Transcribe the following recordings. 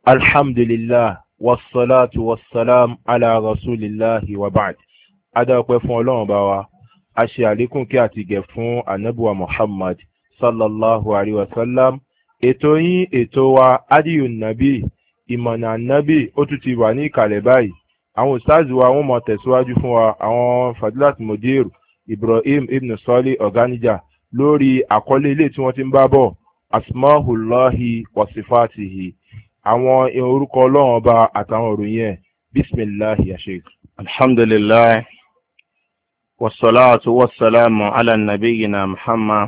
alhamdulillah wassalatu wassalam ala rasulillahi wa ba'd. Adáwọ̀pẹ́ fún ọlọ́run bá wa, a ṣe àlékún kí àti gẹ̀ fún ànábùwà Muhammad sallallahu alaihi wasallam. Ètò yín ètò wa adiyun nabi ìmọ̀nà nabi ó tún ti wà ní ìkàlẹ̀ báyìí. Àwọn ustazi wa wọ́n mọ̀ tẹ̀síwájú fún wa, àwọn fadilat mudir Ibrahim ibn Sali Ọ̀gánijà lórí àkọlé ilé tí wọ́n ti ń bá bọ̀ asmahullahi wasifatihi, àwọn orúkọ ọlọ́run ọba àtàwọn òròyìn ẹ̀. Bismillahi ya sheikh. Alhamdulillah wassalatu wassalamu ala nabiyyina Muhammad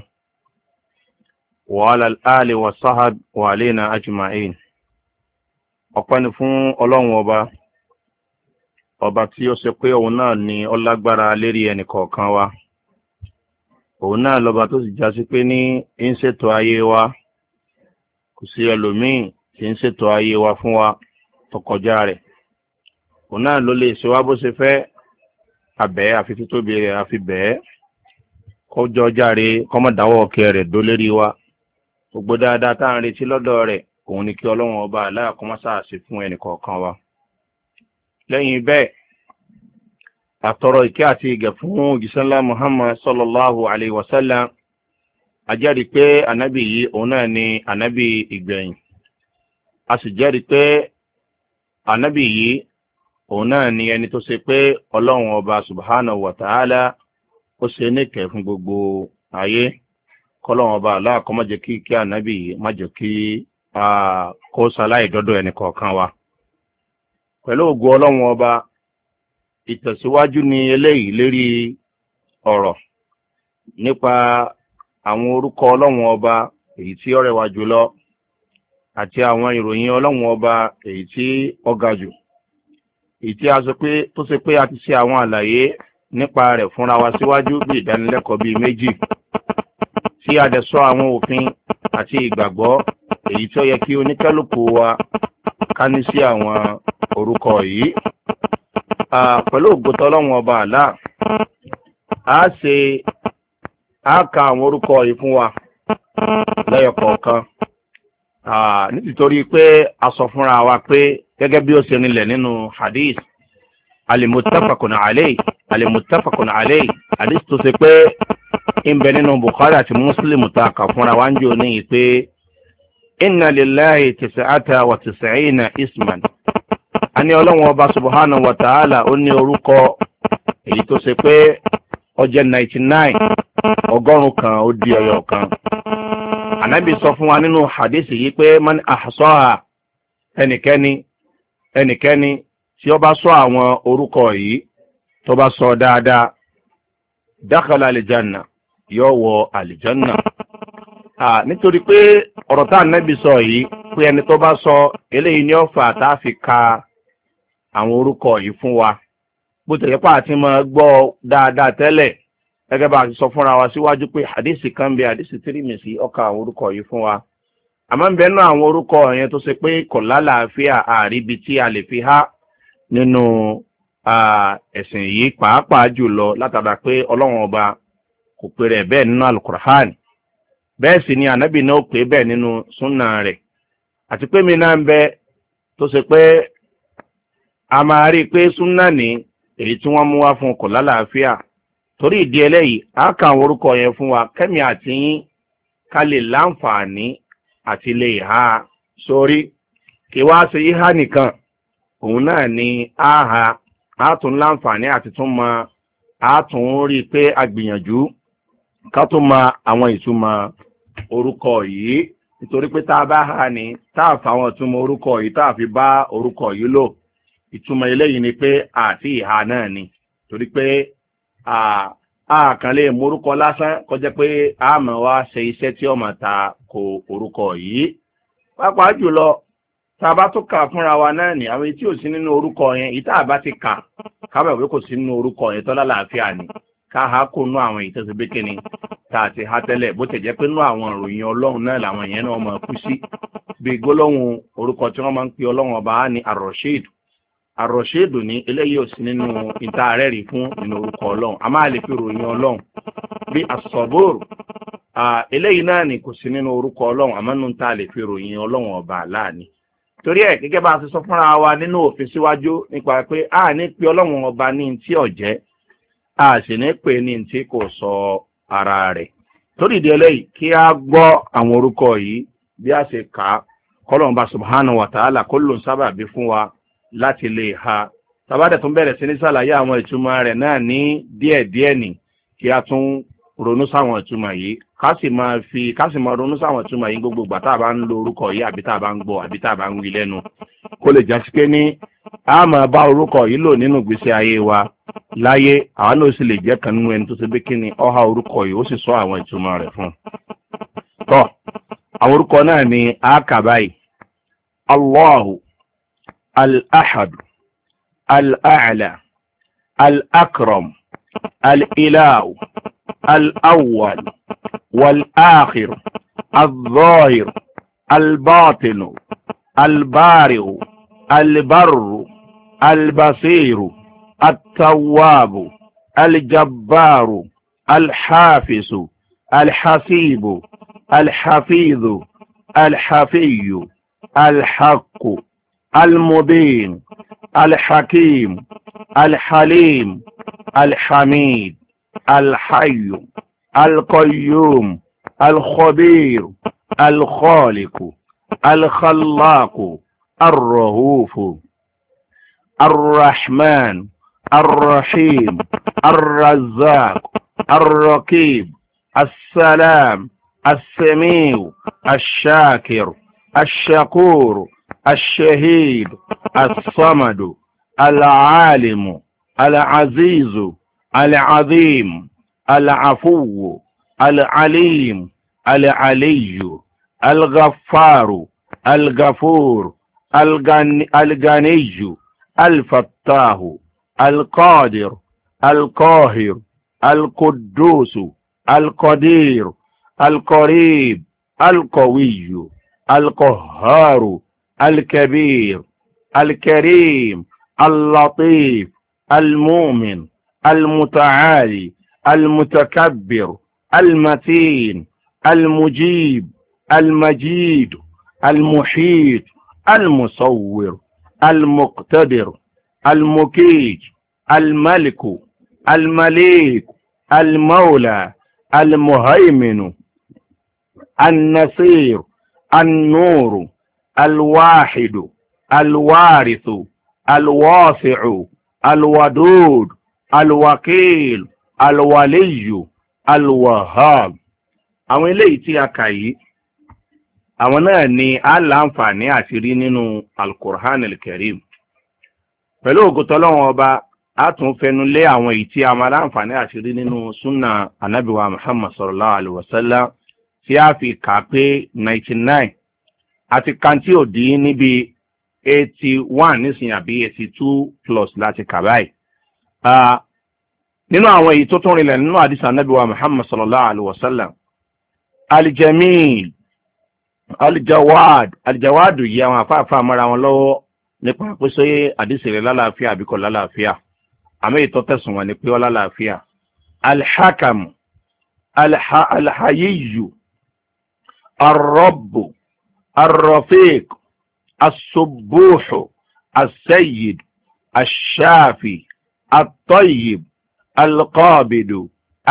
wa ala al-ali wa sahab wa alayna ajma'in. Ọpẹ́ ni fún ọlọ́run ọba tí ó ṣe pé òun náà ni ó lágbára lérí ẹnì kọ̀ọ̀kan wa. Òun náà lọ́ba tó sì já sí pé ní ń ṣètò ayé wa, kò sí ẹlòmíì tí ń ṣètò ayé wa fún wa tó kọjá rẹ̀. Òun náà ló lè ṣe wá bó ṣe fẹ́, àbẹ́ àfi títóbi rẹ̀ àfi bẹ́ẹ̀ kọjọ́ járe kọ́mọ̀dáwọ́ ọ̀kẹ́ rẹ̀ dó lérí wa. Gbogbo dáadáa tá à ń retí lọ́dọ̀ rẹ̀, òun ni kí ọlọ́run ọba aláàkọ́mọ́sá ṣe fún ẹnì kọ̀ọ̀kan wa. Lẹ́yìn bẹ́ẹ̀, àtọrọ ìkẹ́ àti ìgẹ̀ fún òjíṣẹ́ ńlá Muhammad sallallahu alaihi wasallam. A jẹ́rìí pé ànábì yìí òun náà ni ànábì ìgbẹ̀yìn. A sì jẹ́rìí pé ànábì yìí òun náà ni ẹni tó ṣe pé ọlọ́run ọba subhanahu wa ta'ala ó ṣe níkẹ́ fún gbogbo ayé. Kọ́lọ́run ọba Allah kó má jẹ́ kí ànábì yìí má jẹ́ kí kó ṣaláì dọ́dọ̀ ẹnì kọ̀ọ̀kan wa. Pẹ̀lú ògo ọlọ́run ọba, ìtẹ̀síwájú ni eléyìí lérí ọ̀rọ̀ nípa àwọn orúkọ ọlọ́run ọba èyí tí ó rẹwà jùlọ àti àwọn ìròyìn ọlọ́run ọba èyí tí ó ga jù. Èyí tí a sọ pé tó ṣe pé a ti ṣe àwọn àlàyé nípa rẹ̀ fúnra wa síwájú bí ìdánilẹ́kọ̀ọ́ bíi méjì, tí a dẹ̀ sọ àwọn òfin àti ìgbàgbọ́ èyí tí ó yẹ kí oníkálùkù wa ká ní sí àwọn orúkọ yìí. Pẹ̀lú ògbótọ́ ọlọ́run ọba Allah, a ka àwọn orúkọ yìí fún wa lẹ́yọ̀kọ̀ọ̀kan. Nítorí pé a sọ fúnra wa pé gẹ́gẹ́ bí ó ṣe nílẹ̀ nínú hadith al-muttafaqun alayhi, hadith tó ṣe pé ń bẹ nínú Bukhari àti Muslim ta kà fúnra wa ń jò ní pé inna lillahi 99 isman. A ní ọlọ́run ọba subhanahu wa ta'ala ó ní orúkọ èyí tó ṣe pé ó jẹ́ 99, ọgọ́rùn kan ó di ọyọ kan. Ànábì sọ fún wa nínú hadith yìí pé man ahsaha, ẹnikẹ́ni tí ó bá sọ àwọn orúkọ yìí tó bá sọ dáadáa, dakhala aljanna, yóò wọ aljanna. Nítorí pé ọ̀rọ̀ tá Ànábì sọ yìí pé ẹni tó bá sọ eléyìí ní ó fà tá fi ka àwọn orúkọ yìí fún wa. Bó tẹ̀yẹ́ pé àti máa gbọ́ dáadáa tẹ́lẹ̀, gẹ́gẹ́ bá a ti sọ fúnra wa síwájú pé hadisi kan bẹ hadisi Tirmidhi ó ka àwọn orúkọ yìí fún wa. Àmọ́ ń bẹ nínú àwọn orúkọ yẹn tó ṣe pé kò lálàáfíà àríbi tí a lè fi há nínú ẹ̀sìn yìí, pàápàá jùlọ látara pé ọlọ́run ọba kò pè rẹ̀ bẹ́ẹ̀ nínú Al-Qur'an. Bẹ́ẹ̀ sì ni ànábì náà pè bẹ́ẹ̀ nínú súnà rẹ̀. Àti pé mi náà ń bẹ tó ṣe pé a máa rí i pé súnà ní èyí tí wọ́n mú wá fún kò lálàáfíà. Torí ìdí eléyìí, a kà àwọn orúkọ yẹn fún wa kẹ́mi àti yín ká lè láǹfààní àti lè ha sórí. Kí wá ṣe yíhá nìkan, òun náà ni a tún láǹfààní àti tún mọ, a tún rí i pé a gbìyànjú ká tún mọ àwọn ìtumọ̀ orúkọ yìí. Nítorí pé tá a bá hà ní tá a fa àwọn ìtumọ̀ orúkọ yìí tá a fi bá orúkọ yìí lò, ìtumọ̀ eléyìí ni pé àti ìhà náà ni. Torí pé kàn lè mú orúkọ lásán kọjá pé a máa wá ṣe iṣẹ́ tí ó máa ta ko orúkọ yìí. Pàápàá jùlọ tá a bá tún kà fúnra wa náà ní àwọn tí ò sí nínú orúkọ yẹn, ìta àbá ti kà kábẹ̀ pé kò sí nínú orúkọ yẹn tó lálàáfíà ni, ká ha kó nú àwọn ìtẹ́sí bí kíni tá a ti há tẹ́lẹ̀. Bó tẹ̀ jẹ́ pé nú àwọn ìròyìn ọlọ́run náà làwọn yẹn náà máa kú sí. Bí gbólóhùn orúkọ tí wọ́n máa ń pe ọlọ́run ọba ní Ar-Rashid ní eléyìí ò sí nínú ìta rẹ̀ rí fún nínú orúkọ ọlọ́run. A máa lè fi ròyìn ọlọ́run bí As-Sabur, eléyìí náà ni kò sí nínú orúkọ ọlọ́run, àmọ́ nínú ta lè fi ròyìn ọlọ́run ọba Allah ni. torí ẹ̀ gẹ́gẹ́ bá a ti sọ fúnra wa nínú òfin síwájú nípa pé a ní pé ọlọ́run ọba ní tí ọ̀jẹ́ a sì ní pé ní tí kò sọ ara rẹ̀. torí ìdí eléyìí kí a gbọ́ àwọn orúkọ yìí bí a ṣe kà á kọ́lọ́run bá subhanahu wa ta'ala kó ló ń sábàbí fún wa láti lè ha. tàbádẹ̀ tún bẹ̀rẹ̀ sí ní sàlàyé àwọn ìtumọ̀ rẹ̀ náà ní díẹ̀díẹ̀ ní kí a tún ronú sáwọn ìtumọ̀ yìí ká sì máa ronú sáwọn ìtumọ̀ yìí gbogbo ìgbà tá a bá ń lo orúkọ yìí àbí tá a bá ń gbọ́ àbí tá a bá ń wí lẹ́nu kó lè jásí pé ní a máa bá orúkọ yìí lò nínú ìgbésí ayé wa láyé àwọn náà sì lè jẹ́ kan nínú ẹni tó ṣe bí kíni ọha orúkọ yìí ó sì sọ àwọn ìtumọ̀ rẹ̀ fún. tọ́ àwọn orúkọ náà ni a kà báyìí: Allahu al-ahad al-a'la al-akram al-ilahu al-awwal wal-akhir al-zahir al-batin al-bari' al-barr al-basir التواب الجبار الحافظ الحسيب الحفيظ الحفي الحق المبين الحكيم الحليم الحميد الحي القيوم الخبير الخالق الخلاق الرؤوف الرحمن الرحيم الرزاق الرقيب السلام السميع الشاكر الشكور الشهيد الصمد العالم العزيز العظيم العفو العليم العلي الغفار الغفور الغني الفتاه القادر القاهر القدوس القدير القريب القوي القهار الكبير الكريم اللطيف المؤمن المتعالي المتكبر المتين المجيب المجيد المحيط المصور المقتدر المكيج الملك المليك المولى المهيمن النصير النور الواحد الوارث الواسع الودود الوكيل الولي الوهاب. àwọn eléyìí tí a kà yìí àwọn náà ni a láǹfààní àti rí nínú al-Qur'an al-Karim. pẹ̀lú ògùtọ́ lọ́wọ́ ọba a tún fẹnu lé àwọn èyí tí a máa láǹfààní àti rí nínú súnà anábìwá Muhammad sallallahu alaihi wasallam tí a fi kà pé 99 àti kàntí òdì níbi 81 nísìnyí àbí 82 plus láti kà báyìí. nínú àwọn èyí tó tún rinlẹ̀ nínú àdìsá anábìwá Muhammad sallallahu alaihi wasallam aljamil aljawad yìí àwọn afáàfáà mara wọn lọ́wọ́ nípa pé ṣé àdìsí rẹ̀ lálàáfíà àbí kò lálàáfíà àmì ìtọ́tẹ̀sùn wọn ni pé ó lálàáfíà. alhakam alhayiyu arrabbu arrafiq الصبوح السيد الشافي الطيب القابض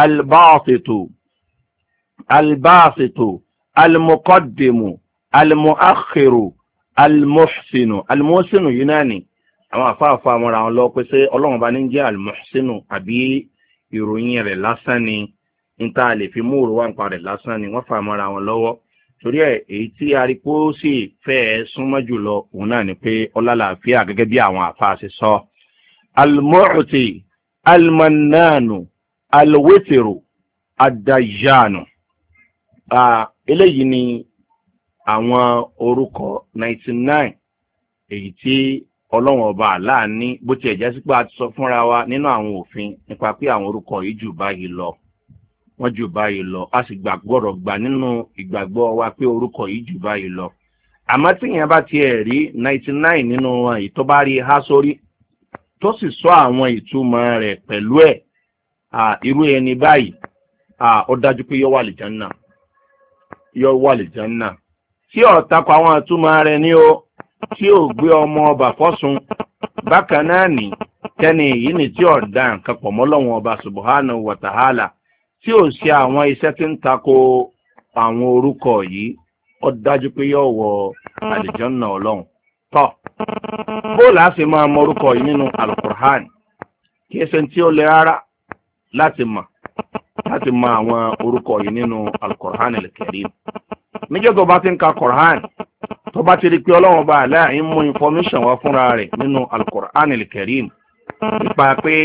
الباسط المقدم المؤخر المحسن يوناني àwọn àfáàfáà mọ́ra wọn lọ pé ṣé ọlọ́run bá ní jẹ́ almuhsinu àbí ìròyìn rẹ̀ lásán ni níta lè fi mú òrùwà nípa rẹ̀ lásán ni wọ́n fà mọ́ra wọn lọ́wọ́. torí ẹ̀ èyí tí arípò sì fẹ́ súnmọ́ jùlọ òun náà ni pé ọlálàáfíà gẹ́gẹ́ bí àwọn àfáà ṣe sọ. almu'ti almannanu alwitiru adajanu. eléyìí ni àwọn orúkọ 99 èyí tí ọlọ́run ọba àlá ní bó ti ẹ̀já sí pé a ti sọ fúnra wa nínú àwọn òfin nípa pé àwọn orúkọ yìí jù báyìí lọ wọ́n jù báyìí lọ a sì gbọ́dọ̀ gbà nínú ìgbàgbọ́ wa pé orúkọ yìí jù báyìí lọ. àmọ́ tí ìyẹn bá tiẹ̀ rí 99 nínú wọn èyí tó bá rí há sórí tó sì sọ àwọn ìtumọ̀ rẹ̀ pẹ̀lú ẹ̀ irú ẹni báyìí ó dájú pé yóò wà lè Jánnà tí ó tako àwọn ìtumọ̀ rẹ̀ ní o tí ò gbé ọmọ ọba fọ́sùn bákan náà ní tẹ́ni yìí ní tí ọ̀dà nǹkan pọ̀ mọ́ Ọlọ́hun ọba subhanahu wa ta'ala tí ò ṣe àwọn iṣẹ́ tí ń tako àwọn orúkọ yìí ó dájú pé yóò wọ àlìjọ́nà Ọlọ́hun. tọ́ bó la ṣe máa mọ orúkọ yìí nínú alukur'an kí ẹsẹ̀ tí ó lè rárá láti mọ àwọn orúkọ yìí nínú alukur'an al-karim. níjọ́ tó bá ti ń ka kur'an tó bá ti rí pé Ọlọ́hun bá aláì ń mú information wá fúnra rẹ̀ nínú alukur'an al-karim nípa pé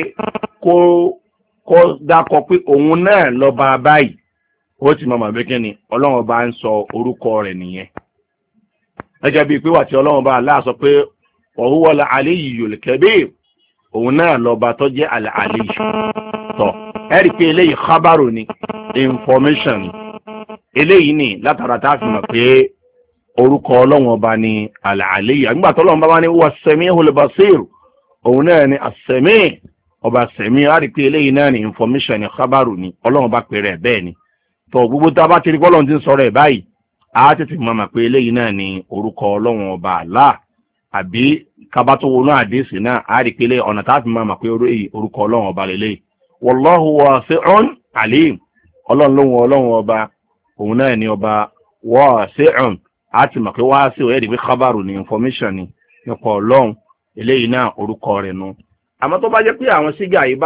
kó dákọ̀ pé òun náà lọ́ba báyìí ó ti mọ̀ bí kíni Ọlọ́hun bá ń sọ orúkọ rẹ̀ nìyẹn. gẹ́gẹ́ bíi pé wà tí Ọlọ́hun bá aláà sọ pé wa huwa al-aliyyul kabir òun náà lọ́ba tó jẹ́ al-aliyyu tọ̀ ẹ̀rí pé eléyìí khabaru ni information ni eléyìí ni látara tá a fi mọ̀ pé orúkọ Ọlọ́hun ọba ni al-aliyyu nígbà tó Ọlọ́hun bá wá ní huwa as-sami'ul basir òun náà ni as-sami' ọba sẹ̀mí á rí pé eléyìí náà ni information ni khabaru ni Ọlọ́hun bá pè rẹ̀ bẹ́ẹ̀ ni tọ̀ gbogbo tá a bá ti rí bọ́lọ́hun ti ń sọ̀rọ̀ ẹ̀ báyìí a tètè mọ̀ pé eléyìí náà ni orúkọ Ọlọ́hun ọba Allah àbí kaba tó wọnú àdéhùn náà a rí pé ọ̀nà tá a fi mọ̀ pé orúkọ Ọlọ́hun ọba lélẹ́yìí wallahu wasi'un alim Ọlọ́hun ọba òun náà ni ọba wasi'un a ti mọ̀ pé wasi'un ẹ̀rí pé khabaru ni information ni nípa Ọlọ́hun eléyìí náà orúkọ rẹ̀ nu. àmọ́ tó bá jẹ́ pé àwọn sígà yìí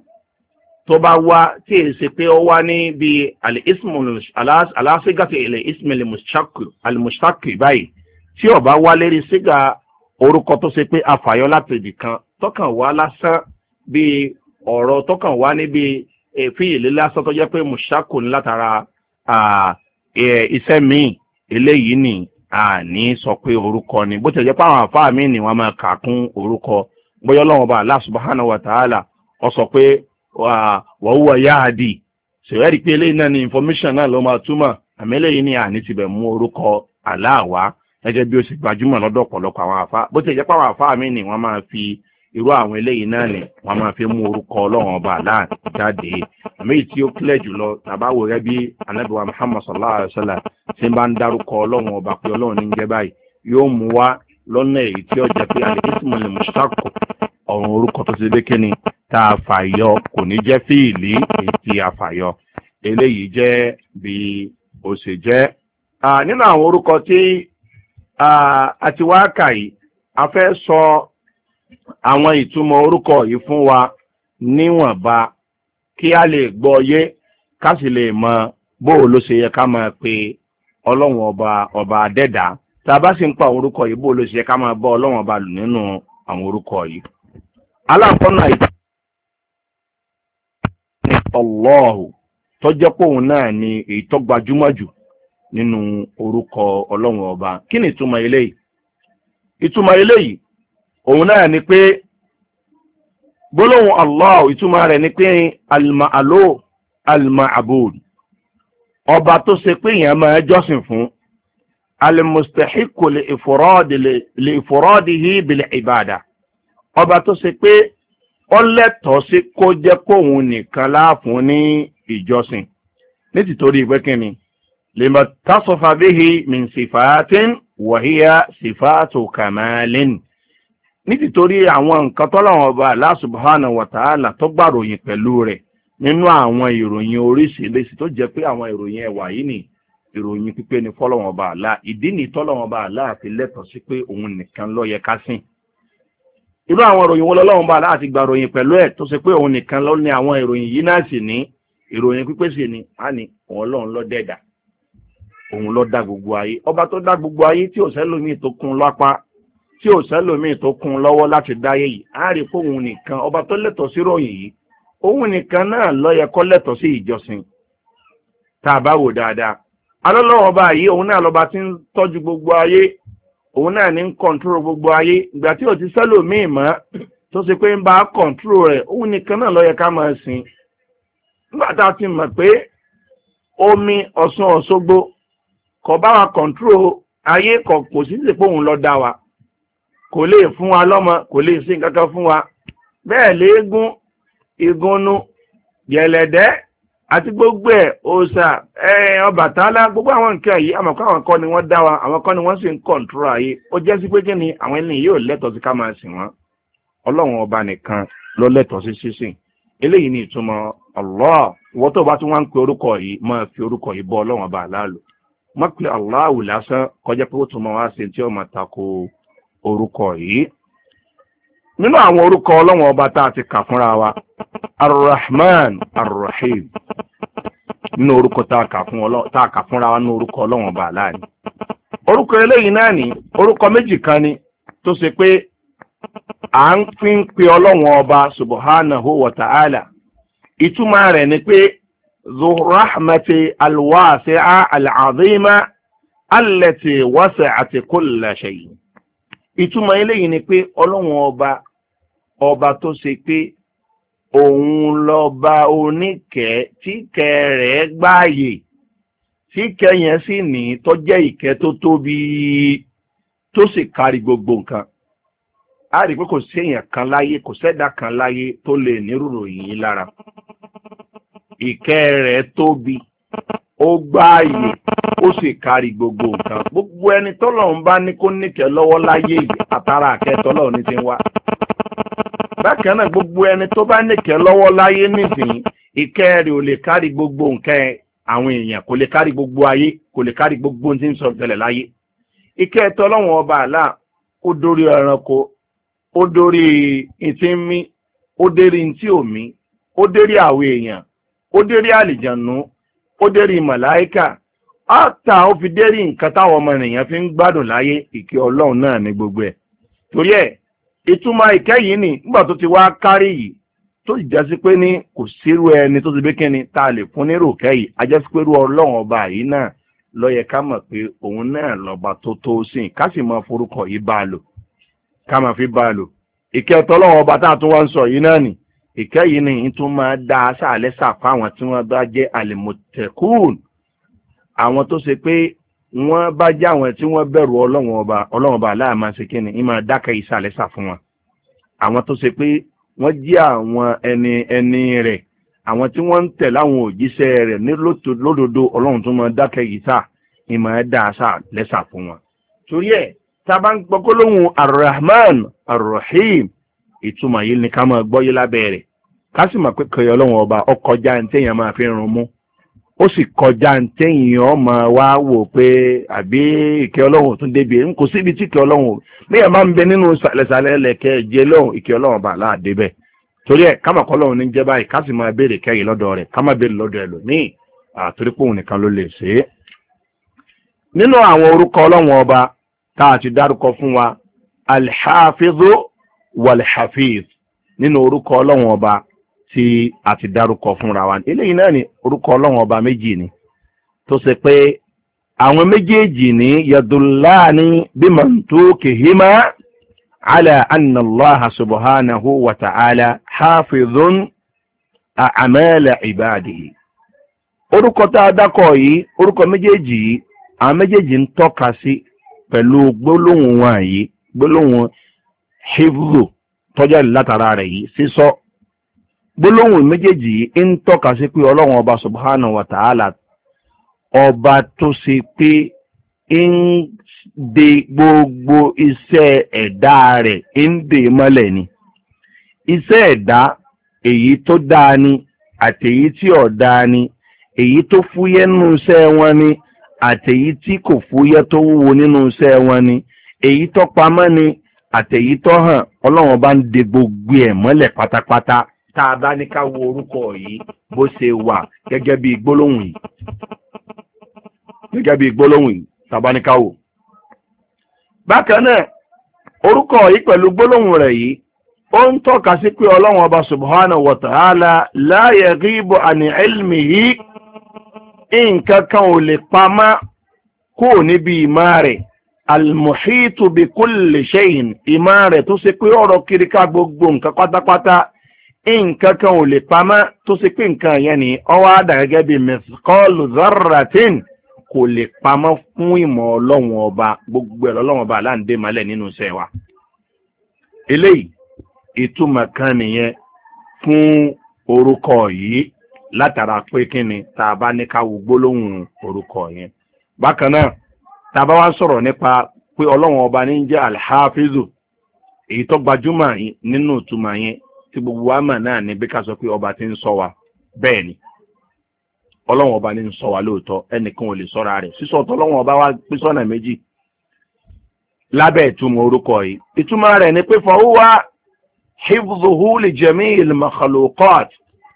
bá wá tí èyí ṣe pé ó wá ní bí al-ismu aláṣígàtì ilẹ̀ ismail al-mushtaq báyìí tí ó bá wá lérí sígà orúkọ tó ṣe pé afàyọ láti ibì kan tọkàn wá lásán bí ọ̀rọ̀ tọkàn wá níbi fíìlì lásán tó jẹ́ pé mushtaq ní látara iṣẹ́ míì eléyìí ni ní sọ pé orúkọ ni bó ti jẹ́ pé àwọn àfáà míì ni wọ́n máa kà kún orúkọ bóyá Ọlọ́hun ọba Allah subhanahu wa ta'ala ó sọ pé wa huwa yahdi ṣèwẹ́rì pé eléyìí náà ni information náà ló máa túmọ̀ àmì eléyìí ni àní ti bẹ̀ mú orúkọ Allah wá gẹ́gẹ́ bí ó sì gbajúmọ̀ lọ́dọ̀ ọ̀pọ̀lọpọ̀ àwọn àfáà bó ti jẹ́ pé àwọn àfáà míì ni wọ́n máa fi irú àwọn eléyìí náà ni wọ́n máa fi mú orúkọ Ọlọ́hun ọba Allah jáde àmì tí ó kílẹ̀ jùlọ tàbáwò rẹ bí Ànábì wa Muhammad sallallahu alaihi wasallam tí ń bá ń dárúkọ Ọlọ́hun ọba pé Ọlọ́hun ní jẹ́ báyìí yóò mú wá lọ́nà èyí tí ó jẹ́ pé al-ismul mushtaq ọ̀run orúkọ tó ti dé kíni tá a fàyọ kò ní jẹ́ fíìlì èyí tí a fàyọ eléyìí jẹ́ bí ó ṣe jẹ́. nínú àwọn orúkọ tí a ti wá kà yìí a fẹ́ sọ àwọn ìtumọ̀ orúkọ yìí fún wa níwọ̀nba kí a lè gbọ́ yé ká sì lè mọ bó ló ṣe yẹ ká máa pe Ọlọ́hun ọba adẹ́dàá tá a bá sì ń pa àwọn orúkọ yìí bó ló ṣe yẹ ká máa bọ́ Ọlọ́hun ọba lù nínú àwọn orúkọ yìí. alákọ̀ọ́nà ìtàn ní Allahu tó jẹ́ pé òun náà ni èyí tó gbajúmọ̀ jù nínú orúkọ Ọlọ́hun ọba. kí ni ìtumọ̀ eléyìí? ìtumọ̀ eléyìí òun náà ni pé gbólóhùn Allah ìtumọ̀ rẹ̀ ni pé al-ma'lu al-ma'bud ọba tó ṣe pé èèyàn máa jọ́sìn fún al-mustahiqqu li ifradihi bil ibada ọba tó ṣe pé ó lẹ́tọ̀ọ́ sí kó jẹ́ kóhun nìkan láàfún ní ìjọsìn nítorí pé kíni lima tasafa bihi min sifatin wa hiya sifatu kamalin nítorí àwọn nǹkan tọ́lọ́run ọba Allah subhanahu wa ta'ala tó gbàròyìn pẹ̀lú rẹ̀ nínú àwọn ìròyìn oríṣiríṣi tó jẹ́ pé àwọn ìròyìn ẹwà yìí ni ìròyìn pípé ni fọ́lọ́run ọba Allah ìdí ni tọ́lọ́run ọba Allah fi lẹ́tọ̀ọ́ sí pé òun nìkan ló yẹ ká sìn. irú àwọn ìròyìn wo lọ́lọ́run ọba Allah ti gbàròyìn pẹ̀lú ẹ̀ tó ṣe pé òun nìkan ló ní àwọn ìròyìn yìí náà sì ní ìròyìn pípé sì ni á ní òun Ọlọ́run ló dẹ̀dá òun ló dá gbogbo ayé ọba tó dá gbogbo ayé tí ò sẹ́lòmíì tó kún lápá tí ò sẹ́lòmíì tó kún lọ́wọ́ láti dáyé yìí á rí pé òun nìkan ọba tó lẹ́tọ̀ọ́ sí ròyìn yìí òun nìkan náà ló yẹ kó lẹ́tọ̀ọ́ sí ìjọsìn tá a bá wò dáadáa alọ́lọ́wọ́ ọba yìí òun náà lọ́ba tí ń tọ́jú gbogbo ayé òun náà ní ń kọ̀ǹtúrò gbogbo ayé ìgbà tí ò ti sẹ́lòmíì mọ́ tó ṣe pé ń bá kọ̀ǹtúrò rẹ̀ òun nìkan náà ló yẹ ká máa sìn nígbà tá a ti mọ̀ pé omi Ọ̀ṣun Òṣogbo kò bá wa kọ̀ǹtúrò ayé kò sí sí pé òun ló dá wa kò lè fún wa lọ́mọ kò lè sí nǹkan kan fún wa bẹ́ẹ̀ léegun ìgúnnu gẹ̀lẹ̀dẹ́ àti gbogbo ẹ̀ òòṣà Ọbàtálá gbogbo àwọn nǹkan yìí àmọ́ káwọn kọ́ ni wọ́n dá wa àwọn kọ́ ni wọ́n sì ń kọ̀ǹtúrò ayé ó jẹ́ sí pé kí ni àwọn ènìyàn yóò lẹ́tọ̀ọ́ sí ká máa sìn wọ́n ọlọ́run ọba nìkan ló lẹ́tọ̀ọ́ sí sísìn eléyìí ni ìtumọ̀ Allah ìwọ́n tó bá tún wá ń pe orúkọ yìí máa fi orúkọ yìí bọ́ ọlọ́run ọba aláàlú má pe Allahu lásán kọjá pé ó tún máa wá ṣe tí ó máa tako orúkọ yìí nínú àwọn orúkọ ọlọ́run ọba tá a ti kà fúnra wa Ar-Rahman Ar-Rahim nínú orúkọ tá a kà fúnra wa nínú orúkọ ọlọ́run ọba aláàlú orúkọ eléyìí náà ni orúkọ méjì kan ni tó ṣe pé à ń fi ń pe ọlọ́run ọba subhanahu wa ta'ala ìtumọ̀ rẹ̀ ni pé zurrahmati alwasi'a al'azima allati wasi'at kulla shay ìtumọ̀ eléyìí ni pé ọlọ́run ọba tó ṣe pé òun lọ́ba oníkẹ́ tí kẹ́ rẹ̀ gbáàyè tí kẹ́ yẹn sì ní tó jẹ́ ìkẹ́ tó tóbi tó sì kárí gbogbo nǹkan a rí pé kò sí èèyàn kan láyé kò sẹ́dá kan láyé tó lè nírúurú yìí lára ìkẹ́ rẹ̀ tóbi ó gbáàyè ó sì kárí gbogbo nǹkan gbogbo ẹni tọ́lọ́run bá ní kó níkẹ́ lọ́wọ́ láyé yìí àtàrà àkẹ́ tọ́lọ́run ní ti ń wá bákan náà gbogbo ẹni tó bá níkẹ́ lọ́wọ́ láyé nísìnyí ìkẹ́ rẹ̀ ò lè kárí gbogbo nǹkan àwọn èèyàn kò lè kárí gbogbo ayé kò lè kárí gbogbo ohun tí ń sọ tẹ́lẹ̀ láyé ìkẹ́ tọ́lọ́run ọba àlá ó dórí ẹranko ó dórí ìtìmí ó dérí ntí omi ó dérí àwọn èèyàn ó dérí àlìjànú ó dérí màláíkà àtà ó fi dérí nǹkan táwọn ọmọ ènìyàn fi ń gbádùn láyé ìkẹ́ ọlọ́run náà ní gbogbo ẹ̀ torí ẹ̀ ìtumọ̀ ìkẹ́ yìí ni nígbà tó ti wá kárí yìí tó sì jásí pé ní kò sírú ẹni tó ti bí kíni tá a lè fún nírò kẹ́ yìí ajásí pé irú ọlọ́run ọba yìí náà ló yẹ ká mọ̀ pé òun náà lọ́ba tó tó sìn ká sì mọ forúkọ yìí bá a lò ká máa fi bá a lò ìkẹ́ tọ́lọ́wọ́ ọba tá a tún wá ń sọ yìí náà ni ìkẹ́ yìí ni ń tún máa dá a sáàlẹ́ sàfà àwọn tí wọ́n bá jẹ́ àlèmọ̀tẹ́kùn àwọn tó ṣe pé wọ́n bá jẹ́ àwọn tí wọ́n bẹ̀rù ọlọ́run ọba aláàmà ṣe kí ni ìmọ̀ dákẹ́ ìsàlẹ̀ sà fún wọn àwọn tó ṣe pé wọ́n jẹ́ àwọn ẹni rẹ̀ àwọn tí wọ́n ń tẹ̀ láwọn òjíṣẹ́ rẹ̀ ní lódodo ọlọ́run tó máa dákẹ́ ìsà ìmọ̀ dá a sáàlẹ́ sà fún wọn torí ẹ̀ tábà ń gbọ́ gbólóhùn Ar-Rahman Ar-Rahim ìtumọ̀ yìí ni ká máa gbọ́ yé lábẹ́ rẹ̀ ká sì mọ̀ pé kẹyọ ọlọ́run ọba ó kọjá ntẹ́yìn máa fi rún mú ó sì kọjá ntẹ́yìn ọmọ wa wò pé àbí ìkẹ́ ọlọ́run tún débi n kò síbi tí ìkẹ́ ọlọ́run bí ẹ̀ máa ń bẹ nínú sàlẹ̀sàlẹ̀ lẹ̀kẹ́ jẹ́ lọ́hùn ìkẹ́ ọlọ́run ọba aláàdé bẹ́ẹ̀ torí ẹ̀ ká máa kọ́ ọlọ́run ní jẹ́ báyìí ká sì máa béèrè kẹ́yìn lọ́dọ̀ rẹ̀ ká máa béèrè lọ́dọ̀ ẹ̀ lónìí àtòrí pé òun nìkan ló lè ṣe é nínú àwọn orúkọ ọlọ́run ọba tá a ti dárúkọ fún wa alhafizu walhafiz nínú orúkọ ọlọ́run ọba tí a ti dárúkọ fúnra wa eléyìí náà ni orúkọ ọlọ́run ọba méjì ni tó ṣe pé àwọn méjèèjì ní yadullani bimantukihima ala anna allaha subhanahu wa ta'ala hafizun a'mala ibadihi orúkọ tá a dákọ yìí orúkọ méjèèjì yìí àwọn méjèèjì ń tọ́ka sí pẹ̀lú gbólóhùn wọn yìí gbólóhùn hifzu tọ́jà látara rẹ̀ yìí sísọ gbólóhùn méjèèjì yìí ń tọ́ka sí pé ọlọ́run ọba subhanahu wa ta'ala ọba tó ṣe pé ń de gbogbo iṣẹ́ ẹ̀dá rẹ̀ ń dè mọ́lẹ̀ ni iṣẹ́ ẹ̀dá èyí tó dáa ni àtèyí tí ò dáa ni èyí tó fúyẹ́ nínú iṣẹ́ wọn ni àtèyí tí kò fúyẹ́ tó wúwo nínú iṣẹ́ wọn ni èyí tó pamọ́ ni àtèyí tó hàn ọlọ́run bá ń de gbogbo ẹ̀ mọ́lẹ̀ pátápátá tá a bá ní ká wo orúkọ yìí bó ṣe wà gẹ́gẹ́ bí gbólóhùn yìí tá a bá ní ká wò. bákan náà orúkọ yìí pẹ̀lú gbólóhùn rẹ̀ yìí ó ń tọ́ka sí pé ọlọ́run ọba subhanahu wa ta'ala la yaghibu an ilmihi nǹkan kan ò lè pamọ́ kó níbi ìmọ̀ rẹ̀ almuhitu bi kulli shay'in ìmọ̀ rẹ̀ tó ṣe pé ọ̀rọ̀ kiri ká gbogbo nǹkan pátápátá nǹkan kan ò lè pamọ́ tó ṣe pé nǹkan yẹn ni ọwọ́ àdá gẹ́gẹ́ bí mithqalu dharratin kò lè pamọ́ fún ìmọ̀ ọlọ́run ọba gbogbo ẹ̀ lọ́lọ́run ọba aláǹdé malẹ̀ nínú iṣẹ́ wa eléyìí ìtumọ̀ kan nìyẹn fún orúkọ yìí látara pé kíni tá a bá ní ká wo gbólóhùn orúkọ yẹn. Bákan náà tá a bá wá sọ̀rọ̀ nípa pé ọlọ́run ọba ní jẹ́ alhafizu, èyí tó gbajúmọ̀ nínú ìtumọ̀ yẹn tí gbogbo wa mọ̀ náà ní bí ká sọ pé ọba tí ń ṣọ́ wa. Bẹ́ẹ̀ ni ọlọ́run ọba ní ń ṣọ́ wa lóòótọ́, ẹnìkan ò lè ṣọ́ra rẹ̀. sísọ tọ́lọ́run ọba wa pín sọ́nà méjì lábẹ́ ìtumọ̀ orúkọ yìí. ìtumọ̀ rẹ̀ ni pé fahuwa hifdhuhu li jami'il makhluqat,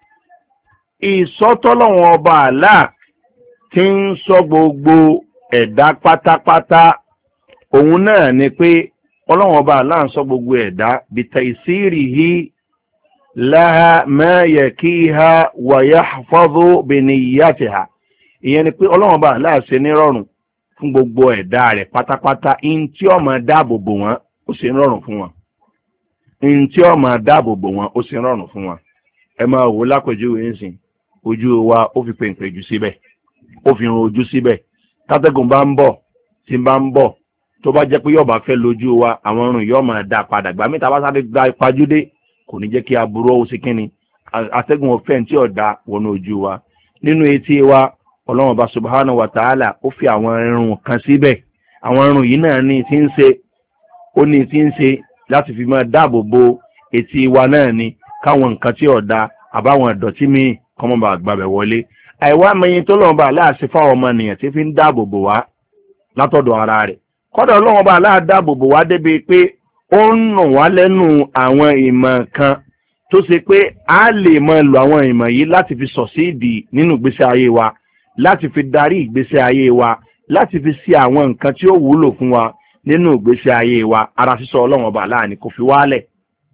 ìṣọ́tọ́lọ́run ọba Allah tí ń ṣọ́ gbogbo ẹ̀dá pátápátá. òun náà ni pé ọlọ́run ọba Allah ń ṣọ́ gbogbo ẹ̀dá bitaysirihi laha ma yakiha wa yahfadhu biniyatiha. ìyẹn ni pé ọlọ́run ọba Allah ṣe ní rọrùn fún gbogbo ẹ̀dá rẹ̀ pátápátá. in tí ó máa dáàbò bò wọ́n ó ṣe ń rọrùn fún wọn. in tí ó máa dáàbò bò wọ́n ó ṣe ń rọrùn fún wọn. ẹ máa wò lápèjúwe ńsìn, ojú wa ó fi pèǹpè jù síbẹ̀, ó fi ràn ojú síbẹ̀. tátẹ́gùn bá ń bọ̀, tí bá ń bọ̀, tó bá jẹ́ pé yóò bá fẹ́ lójú wa, àwọn ọrùn yóò máa dá padà. gbà mí ta bá sáré gba ìpajúdé kò ní jẹ́ kí aburú ó sì kíni atẹ́gùn ọ̀fẹ́ tí ọ̀dà wọnú ojú wa. nínú etí wa ọlọ́run ọba subhanahu wa ta'ala ó fi àwọn irun kan síbẹ̀. àwọn irun yìí náà ní tí ń ṣe, ó ní tí ń ṣe láti fi máa dáàbò bo etí wa náà ni káwọn nǹkan tí ọ̀dà àbáwọn ìdọ̀tí míì kọ́ mọ́ bá gbàbẹ̀ wọlé. àìwá mẹyin tó lọ́wọ́ bá aláàṣẹ fáwọn ọmọ nìyẹn tí fi ń dáàbò bò wá látọ̀dọ̀ ara rẹ̀. kọ́dọ̀ ọlọ́wọ́ bá aláà dáàbò bò wá débi pé ó ń nà wá lẹ́nu àwọn ìmọ̀ kan tó ṣe pé a lè máa lo àwọn ìmọ̀ yìí láti fi sọ̀síìdì nínú ìgbésí ayé wa, láti fi darí ìgbésí ayé wa, láti fi ṣe àwọn nǹkan tí ó wúlò fún wa nínú ìgbésí ayé wa. ara sísọ ọlọ́run ọba aláà ni kò fi wálẹ̀.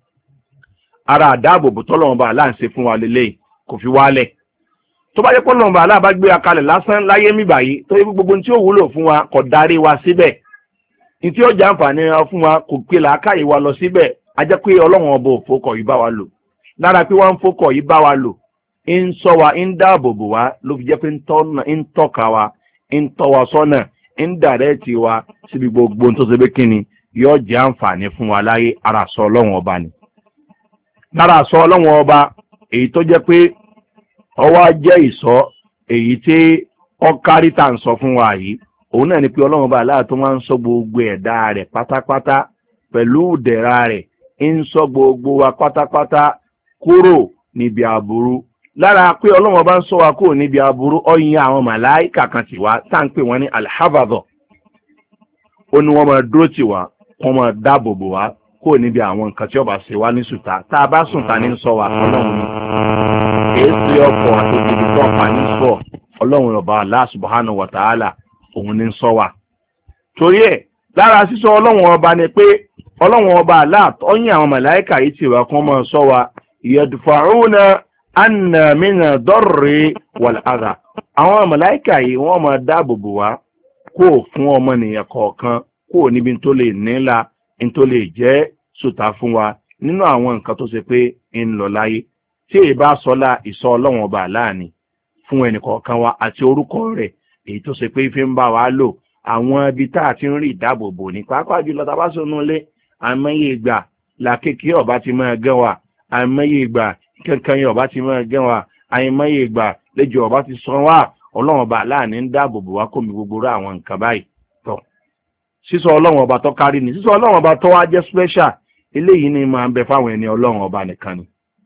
ara àdáàbòbò tọ́lọ́run ọba aláà ń ṣe fún wa lélẹ́yìí kò fi wálẹ̀. tó bá jẹ́ pé ọlọ́run ọba aláà bá gbé akalẹ̀ lásán láyé mi báyìí tó yẹ gbogbo tí ó wúlò fún wa kò darí wa síbẹ̀, ní tí ó jẹ́ àǹfààní fún wa kò pe làákàyè wa lọ síbẹ̀, a jẹ́ pé ọlọ́run ọba òfòkọ̀ yìí bá wa lò. lára pé wọ́n ń fòkọ̀ yìí bá wa lò, ń sọ wa, ń dáàbòbò wa, ló fi jẹ́ pé ń tọ́ka wa, ń tọ́ wa sọ́nà, ń dàrẹ́ẹ̀tì wa síbi gbogbo tó ṣe pé kíni yóò jẹ́ àǹfààní fún wa láyé. ara sọ ọlọ́run ọba ni. lára sọ ọlọ́run ọba èyí tó jẹ́ pé ọwọ́ jẹ́ ìsọ èyí tí ọkárí tà ń sọ fún wa yìí, òun náà ni pé ọlọ́run ọba aláà tó máa ń sọ gbogbo ẹ̀dá rẹ̀ pátápátá pẹ̀lú ìdẹ̀ra rẹ̀, ń sọ gbogbo wa pátápátá kúrò níbi aburú. lára pé ọlọ́run ọba ń sọ wa kúrò níbi aburú, ó yan àwọn màláìkà kan tì wá tá ń pè wọ́n ní alhafadọ. ó ní wọ́n máa dúró tì wá, wọ́n máa dáàbò bò wá kúrò níbi àwọn nǹkan tí ó bá ṣe wá ní sùtá. tá a bá sùn ta ní sọ wa ọlọ́run ni. èsì ọkọ̀ àti òbí tó ọ̀pá ní sọ ọlọ́run ọba Allah subhanahu wa ta'ala òun ní sọ wa. torí ẹ̀ lára sísọ ọlọ́run ọba ni pé ọlọ́run ọba Allah ó yan àwọn màláìkà yìí tì wá kán máa sọ wa yadfa'una anna mina darri wal adha. àwọn màláìkà yìí wọ́n máa dáàbò bò wá kó fún ọmọnìyàn kọ̀ọ̀kan kó níbi tó lè nílà, tó lè jẹ́ sùtà fún wa nínú àwọn nǹkan tó ṣe pé ń lọ láyé. tí èyí bá sọlá ìsọ ọlọ́run ọba Allah ni fún ẹnì kọ̀ọ̀kan wa àti orúkọ rẹ̀ èyí tó ṣe pé fi ń bá wa lò àwọn ibi tá a ti ń rí ìdáàbòbò ní pàápàá jùlọ tá a bá sọnù lé àìmọye ìgbà làkèké ọba ti máa gán wa, àìmọye ìgbà kankan yẹn ọba ti máa gán wa, àìmọye ìgbà lẹ́jọ́ ọba ti sọ wá. ọlọ́run ọba Allah ní ń dáàbòbò wa kó mi gbogbo rá àwọn nǹkan báyìí. tọ́ sísọ ọlọ́run ọba tó kárí ni, sísọ ọlọ́run ọba tó wá jẹ́ special, eléyìí ni máa ń bẹ fáwọn ẹni ọlọ́run ọba nìkan ni.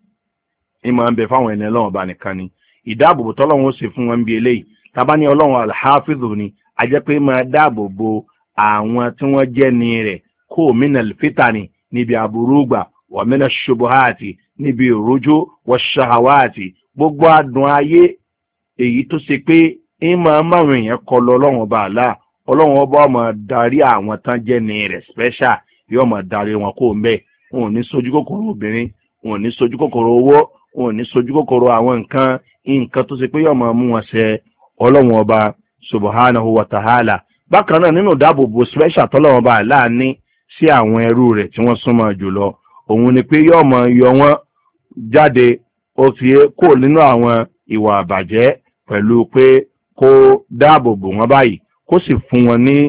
ní máa ń bẹ fáwọn ẹni ọlọ́run ọba nìkan ni. ìdáàbòbò tọ́lọ́run ó ṣe fún wọn bí eléyìí tàbá ní ọlọ́run alhafizu ni, a jẹ́ pé máa dáàbòbò àwọn tí wọ́n jẹ́ ní rẹ̀ kó minal fitani níbi aburúgbà, wa minash shubuhati níbi ìrújú, wash-shahawati gbogbo adùn ayé èyí tó ṣe pé ń máa máwọn èèyàn kọ lọ ọlọ́run ọba Allah. ọlọ́run ọba máa darí àwọn tán jẹ́ ní rẹ̀ special, yóò máa darí wọn kó mbẹ́. wọn ò ní sojú kòkòrò obìnrin, wọn ò ní sojú kòkòrò owó, wọn ò ní sojú kòkòrò àwọn nǹkan tó ṣe pé yóò máa mú wọn ṣe ọlọ́run ọba subhanahu wa ta'ala. bákan náà nínú dáàbòbò special tọ́lọ́run ọba Allah ní sí àwọn ẹrú rẹ̀ tí wọ́n súnmọ́ jùlọ, òun ni pé yóò máa yọ wọ́n jáde ó fi kó nínú àwọn ìwà àbàjẹ́ pẹ̀lú pé kó dáàbòbò wọn báyìí kó sì fún wọn ní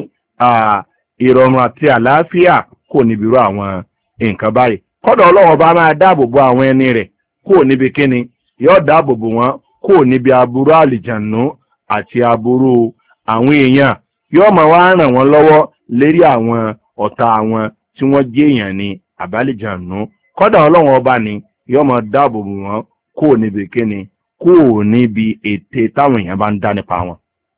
ìrọ̀rùn àti àlàáfíà kó níbi irú àwọn nǹkan báyìí. kọ́dọ̀ ọlọ́run ọba máa dáàbòbò àwọn ẹni rẹ̀ kó níbi kíni, yóò dáàbòbò wọn kò níbi aburú àlìjànú àti aburú àwọn èèyàn yóò máa wá ràn wọ́n lọ́wọ́ lérí àwọn ọ̀tá àwọn tí wọ́n jẹ́ èèyàn ní àbálìjànú kódà ọlọ́run ọba ni yóò máa dáàbò bò wọ́n kò níbi kíni kò níbi ète táwọn èèyàn bá ń dá nípa wọn.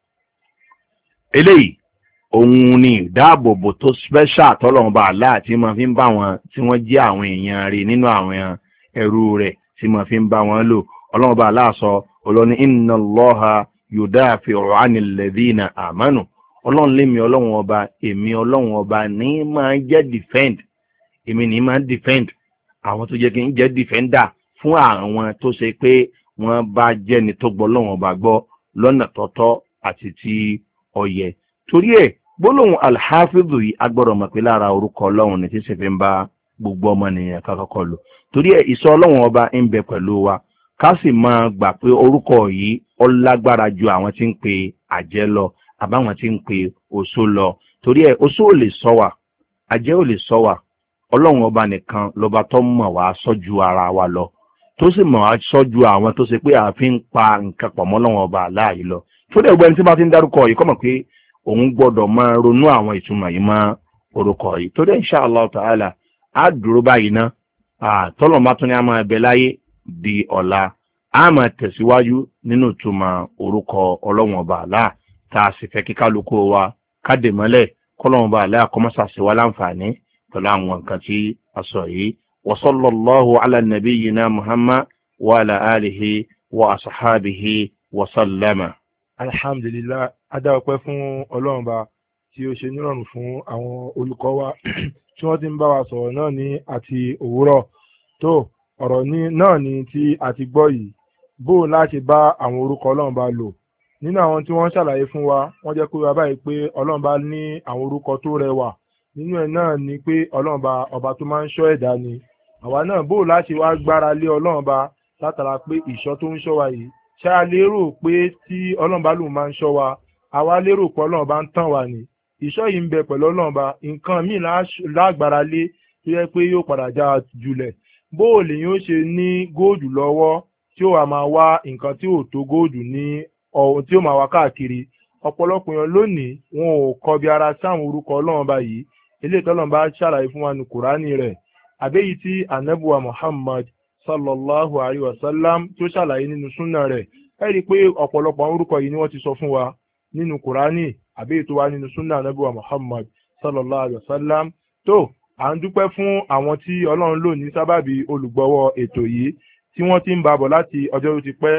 eléyìí òun ni ìdáàbòbò tó special tọ́lọ́run bá Allah tí máa fi ń bá wọn tí wọ́n jẹ́ àwọn èèyàn rẹ̀ nínú àwọn ẹrú rẹ̀ tí máa fi ń bá wọn lò. ọlọ́run bá Allah sọ olóní inna Allaha yudafi'u 'anil ladhina amanu. ọlọ́run lémi ọlọ́run ọba èmi ọlọ́run ọba ní máa jẹ́ defend èmi ní máa defend àwọn tó jẹ́ kí n jẹ́ defender fún àwọn tó ṣe pé wọ́n bá jẹ́ni tó gbọ́ ọlọ́run ọba gbọ́ lọ́nà tọ́tọ́ àti tí ó yẹ. torí ẹ̀ gbólóhùn alhafizu yìí agbọ́dọ̀ mọ̀ pé lára orúkọ ọlọ́run ní tí ṣe fi ń bá gbogbo ọmọnìyàn kọ́kọ́ lò. torí ẹ̀ ìṣọ́ ọlọ́run ọba ń bẹ pẹ̀lú wa ká sì máa gbà pé orúkọ yìí ó lágbára ju àwọn tí ń pe àjẹ́ lọ àbáwọn tí ń pe oṣó lọ. torí ẹ̀ oṣó ò lè sọ wa àjẹ́ ò lè sọ wa ọlọ́run ọba nìkan lọ́ba tó mọ̀ wá sọ́jú ara wa lọ tó sì mọ̀ wá sọ́jú àwọn tó ṣe pé àfi ń pa nǹkan pọ̀ mọ́ ọlọ́run ọba láàyè lọ. torí ẹ̀ gbẹ́ni tí bá ti ń dárúkọ yìí kọ́ mọ̀ pé òun gbọ́dọ̀ máa ronú àwọn ìtumọ̀ yìí mọ́ orúkọ yìí. torí insha Allah ta'ala á dúró báyìí ná tọ́lọ̀ bá tún ní a máa bẹ láyé di ọ̀la á máa tẹ̀síwájú nínú ìtumọ̀ orúkọ ọlọ́run ọba àlá tá a sì fẹ́ kí kálukú wa káde mọ́lẹ̀ kọ́lọ́run ọba àlá kọ́mọ́sàsì wa láǹfààní pẹ̀lú àwọn nǹkan tí a sọ yìí. wa sallallahu ala nabiyyina Muhammad wa ala alihi wa ashabihi wa sallama. alhamdulillah adá ọpẹ́ fún ọlọ́run bá tí ó ṣe nírọ̀rùn fún àwọn olùkọ́ wa tí wọ́n ti ń bá wa sọ̀rọ̀ náà ní àti òwúrọ̀ tó ọ̀rọ̀ náà ni tí a ti gbọ́ yìí bó láti bá àwọn orúkọ ọlọ́run bá lò. nínú àwọn tí wọ́n ṣàlàyé fún wa wọ́n jẹ́ kó wá báyìí pé ọlọ́run bá ní àwọn orúkọ tó rẹwà nínú ẹ̀ náà ni pé ọlọ́run bá ọba tó máa ń ṣọ́ ẹ̀dá ni. àwa náà bó láti wá gbára lé ọlọ́run bá látara pé ìṣọ́ tó ń ṣọ́ wa yìí ṣá a lérò pé tí ọlọ́run bá lòun máa ń ṣọ́ wa àwa lérò pé ọlọ́run bá ń tàn wá ni. ìṣọ́ yìí ń bẹ pẹ̀lú ọlọ́run bá nǹkan míì lágbára lé tó yẹ pé yóò padà já jùlẹ̀. bó o lè yóò ṣe ní góòdù lọ́wọ́ tí ó wà máa wá nǹkan tí ò tó góòdù ní ọ̀hún tí ó máa wá káàkiri. ọ̀pọ̀lọpọ̀ èèyàn lónìí wọn ò kọbi ara sáwọn orúkọ ọlọ́run bá yìí eléyìí tọ́lọ́run bá ṣàlàyé fún wa ní kùránì rẹ̀ àbẹ́yìí tí anabuwa Muhammad sallallahu alayhi wa sallam tó ṣàlàyé nínú súnà rẹ̀. ẹ rí i pé ọ̀pọ̀lọpọ̀ àwọn orúkọ yìí ni wọ́n ti sọ fún wa nínú kùránì àbẹ́yìí tó wà nínú súnà anabuwa Muhammad sallallahu alayhi wa sallam. tó à ń dúpẹ́ fún àwọn tí ọlọ́run lò ní sábàbí olùgbọ́wọ́ ètò yìí tí wọ́n ti ń bá bọ̀ láti ọjọ́ tó ti pẹ́.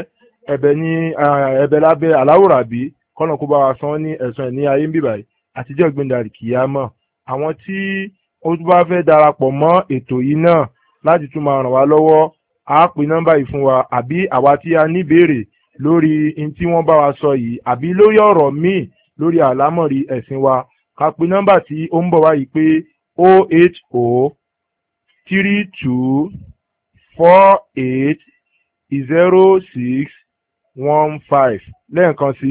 ẹ̀bẹ̀ lábẹ́ aláwòrábí kọ́nà kó bá wa san ní ẹ̀san ẹ̀ ní ayé ń bíbáyìí àtijọ́ ìgbéǹdàrí kìyámọ̀. àwọn tí ó bá fẹ́ darapọ̀ mọ́ ètò yìí náà láti tún máa ràn wá lọ́wọ́ á pè nọ́mbà yìí fún wa àbí àwa tí a ní béèrè lórí in tí wọ́n bá wa sọ yìí àbí lórí ọ̀rọ̀ míì lórí àlámọ̀rí ẹ̀sìn wa ká pè nọ́mbà tí ó ń bọ̀ wá yìí pé 08032480615 lẹ́ẹ̀kan sí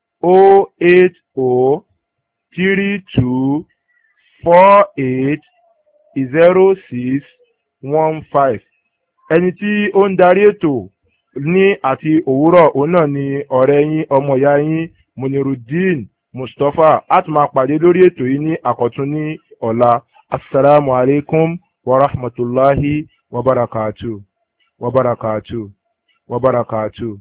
08032480615. ẹni tí ó ń darí ètò ní àti òwúrọ̀ òun náà ni ọ̀rẹ́ yín ọmọ ìyá yín Munirudeen Mustapha. a tún máa pàdé lórí ètò yìí ní àkọ́tún ní ọ̀la. assalamu alaikum wa rahmatullahi wa barakatuh.